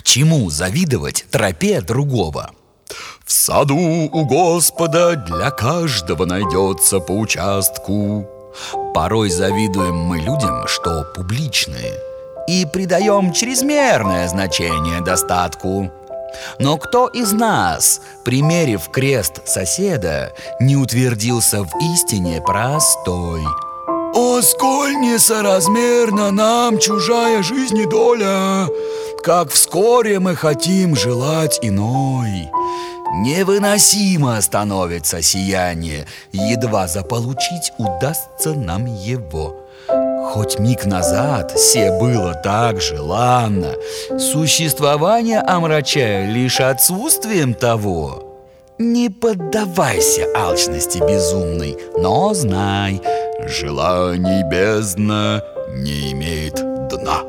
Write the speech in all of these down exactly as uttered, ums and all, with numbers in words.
чему завидовать тропе другого? В саду у Господа для каждого найдется по участку. Порой завидуем мы людям, что публичные, и придаем чрезмерное значение достатку. Но кто из нас, примерив крест соседа, не утвердился в истине простой? О, сколь несоразмерна нам чужая жизнь и доля, как вскоре мы хотим желать иной. Невыносимо становится сияние, едва заполучить удастся нам его. Хоть миг назад се было так желанно, существование омрачая лишь отсутствием того. Не поддавайся алчности безумной, но знай, желаний бездна не имеет дна.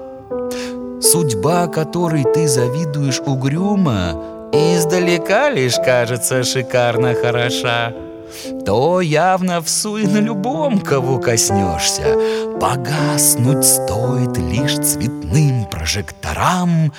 Судьба, которой ты завидуешь угрюмо, издалека лишь кажется шикарно хороша. То явно всуй на любом, кого коснешься. Погаснуть стоит лишь цветным прожекторам.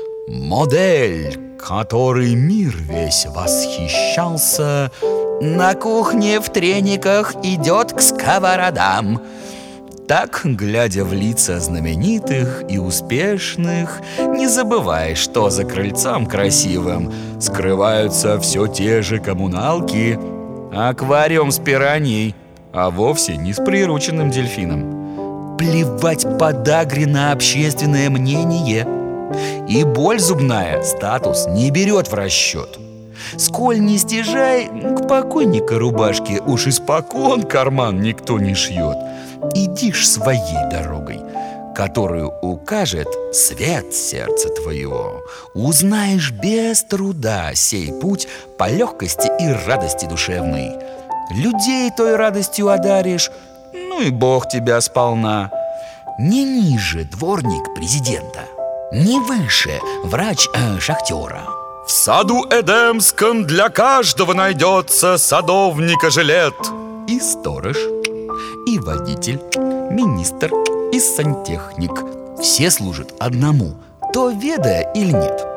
Модель, которой мир весь восхищался, на кухне в трениках идет к сковородам. Так, глядя в лица знаменитых и успешных, не забывай, что за крыльцом красивым скрываются все те же коммуналки. Аквариум с пираньей, а вовсе не с прирученным дельфином. Плевать подагре на общественное мнение. И боль зубная статус не берет в расчет. Сколь не стяжай, к покойника рубашки уж испокон карман никто не шьет. Иди ж своей дорогой, которую укажет свет сердца твоего. Узнаешь без труда сей путь по легкости и радости душевной. Людей той радостью одаришь, ну и Бог тебя сполна. Не ниже дворник президента, не выше врач э, шахтера. В саду Эдемском для каждого найдется садовника жилет. И сторож, и водитель, министр, и сантехник. Все служат одному, то ведая или нет.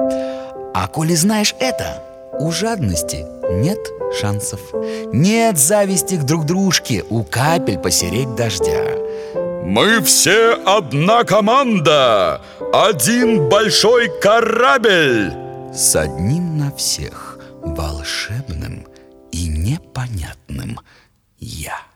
А коли знаешь это, у жадности нет шансов. Нет зависти к друг дружке, у капель посереть дождя. Мы все одна команда, один большой корабль. С одним на всех волшебным и непонятным «я».